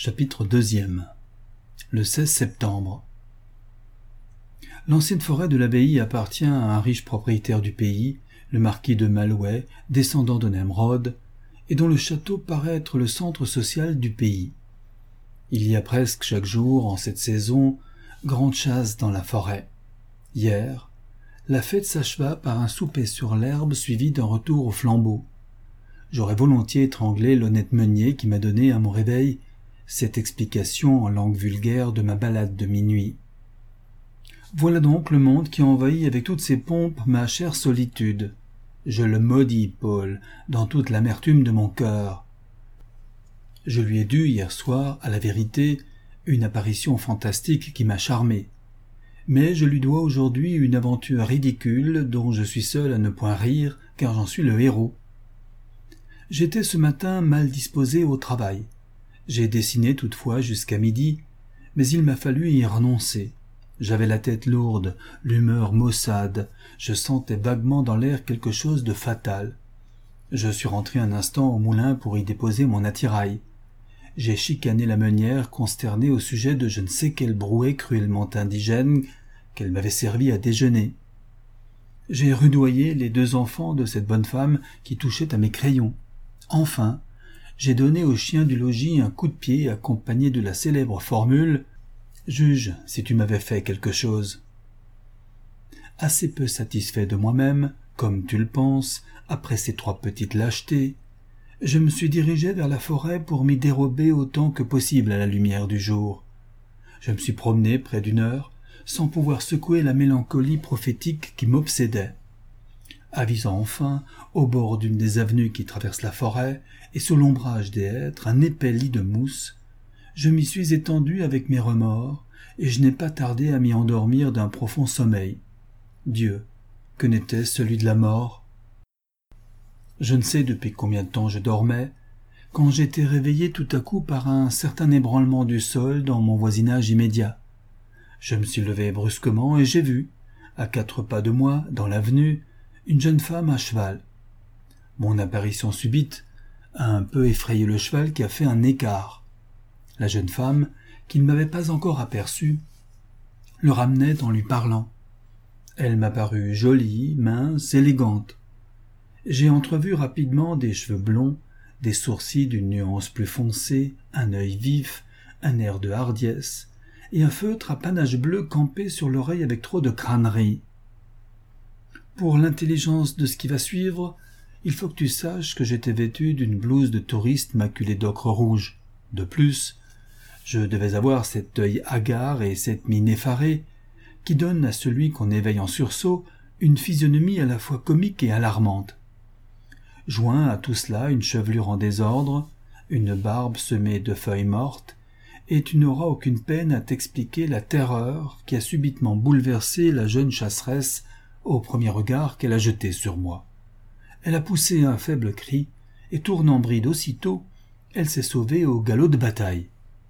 Chapitre 2. Le 16 septembre. L'ancienne forêt de l'abbaye appartient à un riche propriétaire du pays, le marquis de Malouet, descendant de Nemrod, et dont le château paraît être le centre social du pays. Il y a presque chaque jour, en cette saison, grande chasse dans la forêt. Hier, la fête s'acheva par un souper sur l'herbe suivi d'un retour au flambeau. J'aurais volontiers étranglé l'honnête meunier qui m'a donné à mon réveil cette explication en langue vulgaire de ma balade de minuit. Voilà donc le monde qui envahit avec toutes ses pompes ma chère solitude. Je le maudis, Paul, dans toute l'amertume de mon cœur. Je lui ai dû hier soir, à la vérité, une apparition fantastique qui m'a charmé. Mais je lui dois aujourd'hui une aventure ridicule dont je suis seul à ne point rire, car j'en suis le héros. J'étais ce matin mal disposé au travail. J'ai dessiné toutefois jusqu'à midi, mais il m'a fallu y renoncer. J'avais la tête lourde, l'humeur maussade, je sentais vaguement dans l'air quelque chose de fatal. Je suis rentré un instant au moulin pour y déposer mon attirail. J'ai chicané la meunière, consternée au sujet de je ne sais quel brouet cruellement indigène qu'elle m'avait servi à déjeuner. J'ai rudoyé les 2 enfants de cette bonne femme qui touchaient à mes crayons. Enfin, j'ai donné au chien du logis un coup de pied accompagné de la célèbre formule « Juge si tu m'avais fait quelque chose ». Assez peu satisfait de moi-même, comme tu le penses, après ces 3 petites lâchetés, je me suis dirigé vers la forêt pour m'y dérober autant que possible à la lumière du jour. Je me suis promené près d'1 heure, sans pouvoir secouer la mélancolie prophétique qui m'obsédait. Avisant enfin, au bord d'une des avenues qui traversent la forêt, et sous l'ombrage des hêtres, un épais lit de mousse, je m'y suis étendu avec mes remords, et je n'ai pas tardé à m'y endormir d'un profond sommeil. Dieu, que n'était celui de la mort? Je ne sais depuis combien de temps je dormais, quand j'étais réveillé tout à coup par un certain ébranlement du sol dans mon voisinage immédiat. Je me suis levé brusquement et j'ai vu, à 4 pas de moi, dans l'avenue, une jeune femme à cheval. Mon apparition subite a un peu effrayé le cheval qui a fait un écart. La jeune femme, qui ne m'avait pas encore aperçu, le ramenait en lui parlant. Elle m'a paru jolie, mince, élégante. J'ai entrevu rapidement des cheveux blonds, des sourcils d'une nuance plus foncée, un œil vif, un air de hardiesse, et un feutre à panache bleu campé sur l'oreille avec trop de crânerie. Pour l'intelligence de ce qui va suivre, il faut que tu saches que j'étais vêtu d'une blouse de touriste maculée d'ocre rouge. De plus, je devais avoir cet œil hagard et cette mine effarée qui donnent à celui qu'on éveille en sursaut une physionomie à la fois comique et alarmante. Joint à tout cela une chevelure en désordre, une barbe semée de feuilles mortes, et tu n'auras aucune peine à t'expliquer la terreur qui a subitement bouleversé la jeune chasseresse au premier regard qu'elle a jeté sur moi. Elle a poussé un faible cri, et tournant bride aussitôt, elle s'est sauvée au galop de bataille.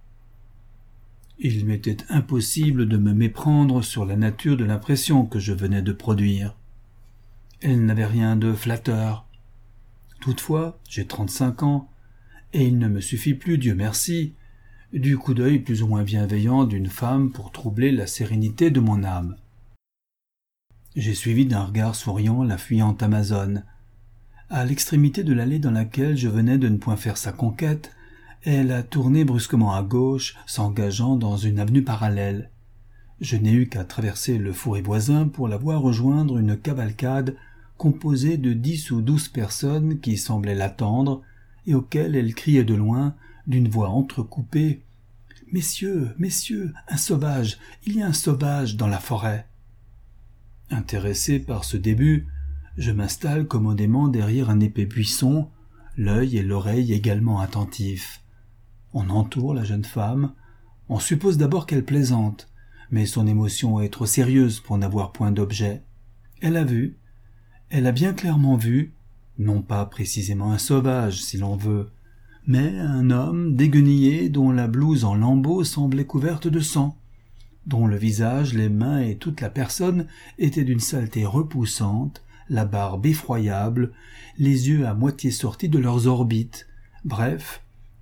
Il m'était impossible de me méprendre sur la nature de l'impression que je venais de produire. Elle n'avait rien de flatteur. Toutefois, j'ai 35 ans, et il ne me suffit plus, Dieu merci, du coup d'œil plus ou moins bienveillant d'une femme pour troubler la sérénité de mon âme. J'ai suivi d'un regard souriant la fuyante Amazone. À l'extrémité de l'allée dans laquelle je venais de ne point faire sa conquête, elle a tourné brusquement à gauche, s'engageant dans une avenue parallèle. Je n'ai eu qu'à traverser le fourré voisin pour la voir rejoindre une cavalcade composée de 10 ou 12 personnes qui semblaient l'attendre et auxquelles elle criait de loin, d'une voix entrecoupée « Messieurs, messieurs, un sauvage, il y a un sauvage dans la forêt !» Intéressé par ce début, je m'installe commodément derrière un épais buisson, l'œil et l'oreille également attentifs. On entoure la jeune femme, on suppose d'abord qu'elle plaisante, mais son émotion est trop sérieuse pour n'avoir point d'objet. Elle a vu, elle a bien clairement vu, non pas précisément un sauvage si l'on veut, mais un homme déguenillé dont la blouse en lambeaux semblait couverte de sang, dont le visage, les mains et toute la personne étaient d'une saleté repoussante, la barbe effroyable, les yeux à moitié sortis de leurs orbites, bref,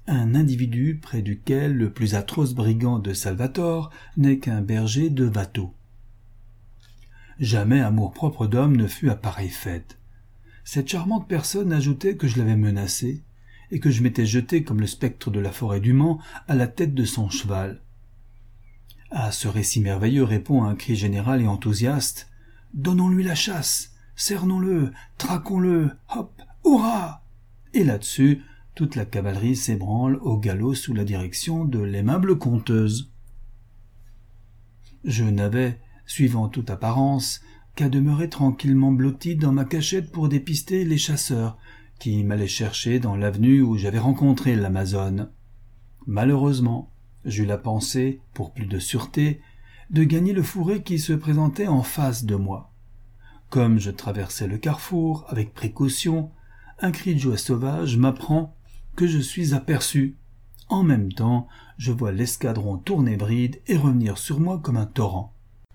un individu près duquel le plus atroce brigand de Salvatore n'est qu'un berger de Watteau. Jamais amour-propre d'homme ne fut à pareille fête. Cette charmante personne ajoutait que je l'avais menacé, et que je m'étais jeté comme le spectre de la forêt du Mans à la tête de son cheval. À ce récit merveilleux répond un cri général et enthousiaste « Donnons-lui la chasse, cernons-le, traquons-le, hop, hurrah !» Et là-dessus, toute la cavalerie s'ébranle au galop sous la direction de l'aimable conteuse. Je n'avais, suivant toute apparence, qu'à demeurer tranquillement blotti dans ma cachette pour dépister les chasseurs qui m'allaient chercher dans l'avenue où j'avais rencontré l'Amazone. Malheureusement, j'eus la pensée, pour plus de sûreté, de gagner le fourré qui se présentait en face de moi. Comme je traversais le carrefour avec précaution, un cri de joie sauvage m'apprend que je suis aperçu. En même temps, je vois l'escadron tourner bride et revenir sur moi comme un torrent.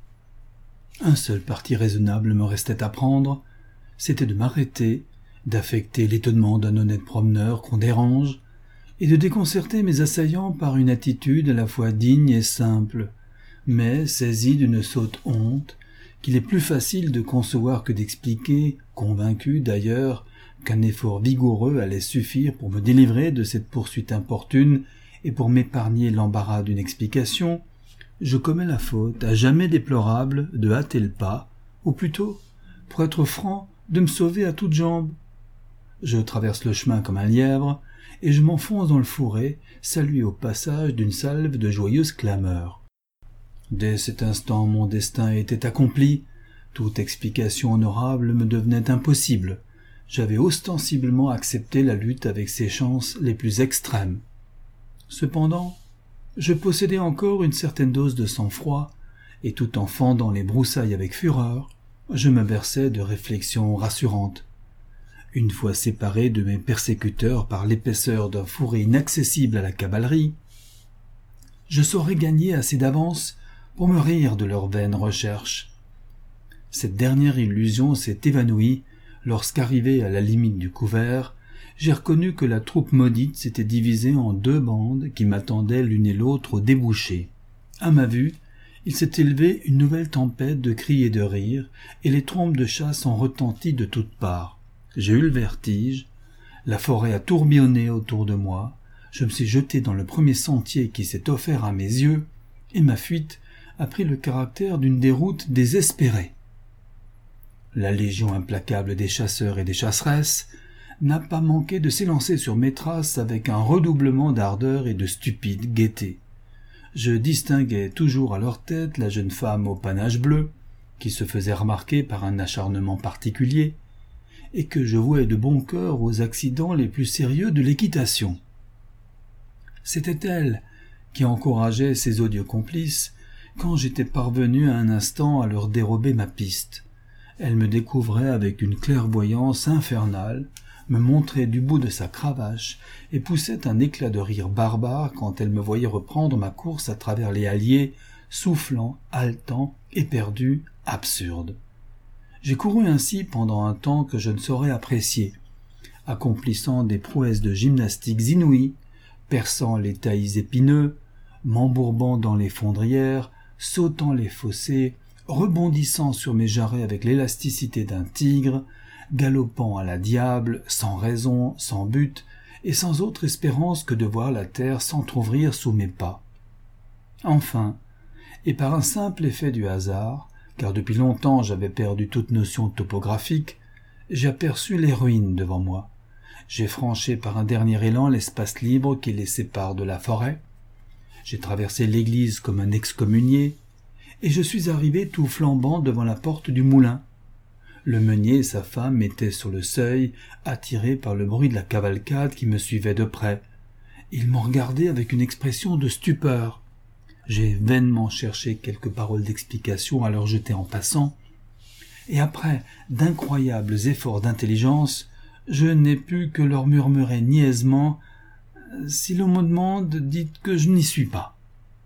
Un seul parti raisonnable me restait à prendre, c'était de m'arrêter, d'affecter l'étonnement d'un honnête promeneur qu'on dérange, et de déconcerter mes assaillants par une attitude à la fois digne et simple, mais saisie d'une sotte honte, qu'il est plus facile de concevoir que d'expliquer, convaincu d'ailleurs qu'un effort vigoureux allait suffire pour me délivrer de cette poursuite importune et pour m'épargner l'embarras d'une explication, je commets la faute à jamais déplorable de hâter le pas, ou plutôt, pour être franc, de me sauver à toutes jambes. Je traverse le chemin comme un lièvre, et je m'enfonce dans le fourré, salué au passage d'une salve de joyeuses clameurs. Dès cet instant, mon destin était accompli. Toute explication honorable me devenait impossible. J'avais ostensiblement accepté la lutte avec ses chances les plus extrêmes. Cependant, je possédais encore une certaine dose de sang-froid, et tout en fendant les broussailles avec fureur, je me berçais de réflexions rassurantes. Une fois séparé de mes persécuteurs par l'épaisseur d'un fourré inaccessible à la cavalerie, je saurais gagner assez d'avance pour me rire de leurs vaines recherches. Cette dernière illusion s'est évanouie lorsqu'arrivé à la limite du couvert, j'ai reconnu que la troupe maudite s'était divisée en 2 bandes qui m'attendaient l'une et l'autre au débouché. À ma vue, il s'est élevé une nouvelle tempête de cris et de rires, et les trompes de chasse ont retenti de toutes parts. J'ai eu le vertige, la forêt a tourbillonné autour de moi, je me suis jeté dans le premier sentier qui s'est offert à mes yeux, et ma fuite a pris le caractère d'une déroute désespérée. La légion implacable des chasseurs et des chasseresses n'a pas manqué de s'élancer sur mes traces avec un redoublement d'ardeur et de stupide gaieté. Je distinguais toujours à leur tête la jeune femme au panache bleu, qui se faisait remarquer par un acharnement particulier, et que je vouais de bon cœur aux accidents les plus sérieux de l'équitation. C'était elle qui encourageait ses odieux complices quand j'étais parvenu à un instant à leur dérober ma piste. Elle me découvrait avec une clairvoyance infernale, me montrait du bout de sa cravache et poussait un éclat de rire barbare quand elle me voyait reprendre ma course à travers les halliers, soufflant, haletant, éperdu, absurde. J'ai couru ainsi pendant un temps que je ne saurais apprécier, accomplissant des prouesses de gymnastiques inouïes, perçant les taillis épineux, m'embourbant dans les fondrières, sautant les fossés, rebondissant sur mes jarrets avec l'élasticité d'un tigre, galopant à la diable, sans raison, sans but, et sans autre espérance que de voir la terre s'entr'ouvrir sous mes pas. Enfin, et par un simple effet du hasard, car depuis longtemps j'avais perdu toute notion topographique, j'aperçus les ruines devant moi. J'ai franchi par un dernier élan l'espace libre qui les sépare de la forêt. J'ai traversé l'église comme un excommunié, et je suis arrivé tout flambant devant la porte du moulin. Le meunier et sa femme étaient sur le seuil, attirés par le bruit de la cavalcade qui me suivait de près. Ils m'ont regardé avec une expression de stupeur. J'ai vainement cherché quelques paroles d'explication à leur jeter en passant, et après d'incroyables efforts d'intelligence, je n'ai pu que leur murmurer niaisement « Si l'on me demande, dites que je n'y suis pas ».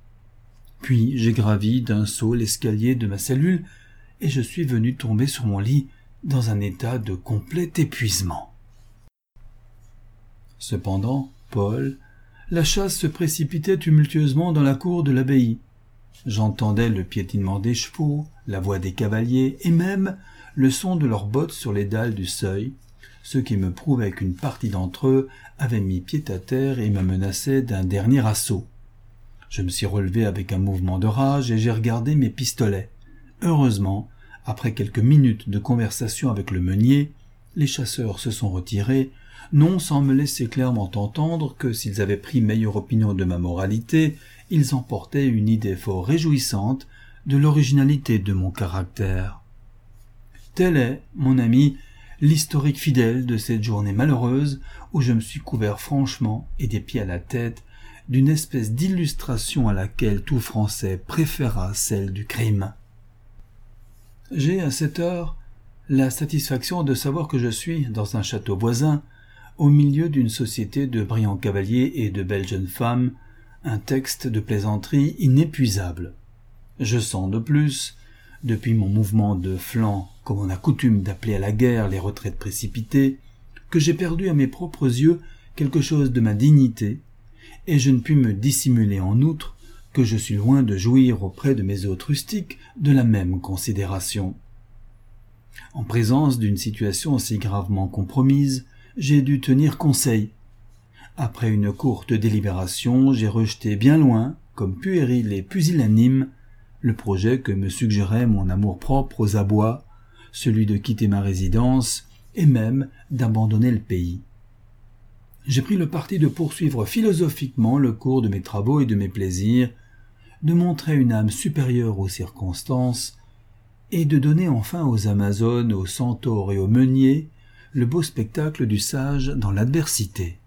Puis j'ai gravi d'un saut l'escalier de ma cellule, et je suis venu tomber sur mon lit dans un état de complet épuisement. Cependant, Paul, la chasse se précipitait tumultueusement dans la cour de l'abbaye. J'entendais le piétinement des chevaux, la voix des cavaliers et même le son de leurs bottes sur les dalles du seuil, ce qui me prouvait qu'une partie d'entre eux avait mis pied à terre et me menaçait d'un dernier assaut. Je me suis relevé avec un mouvement de rage et j'ai regardé mes pistolets. Heureusement, après quelques minutes de conversation avec le meunier, les chasseurs se sont retirés, non sans me laisser clairement entendre que s'ils avaient pris meilleure opinion de ma moralité, ils en portaient une idée fort réjouissante de l'originalité de mon caractère. Tel est, mon ami, l'historique fidèle de cette journée malheureuse où je me suis couvert franchement et des pieds à la tête d'une espèce d'illustration à laquelle tout Français préféra celle du crime. J'ai à cette heure la satisfaction de savoir que je suis, dans un château voisin, au milieu d'une société de brillants cavaliers et de belles jeunes femmes, un texte de plaisanterie inépuisable. Je sens de plus, depuis mon mouvement de flanc, comme on a coutume d'appeler à la guerre les retraites précipitées, que j'ai perdu à mes propres yeux quelque chose de ma dignité, et je ne puis me dissimuler en outre que je suis loin de jouir auprès de mes hôtes rustiques de la même considération. En présence d'une situation aussi gravement compromise, j'ai dû tenir conseil. Après une courte délibération, j'ai rejeté bien loin, comme puéril et pusillanime, le projet que me suggérait mon amour-propre aux abois, celui de quitter ma résidence et même d'abandonner le pays. J'ai pris le parti de poursuivre philosophiquement le cours de mes travaux et de mes plaisirs, de montrer une âme supérieure aux circonstances et de donner enfin aux Amazones, aux centaures et aux meuniers le beau spectacle du sage dans l'adversité.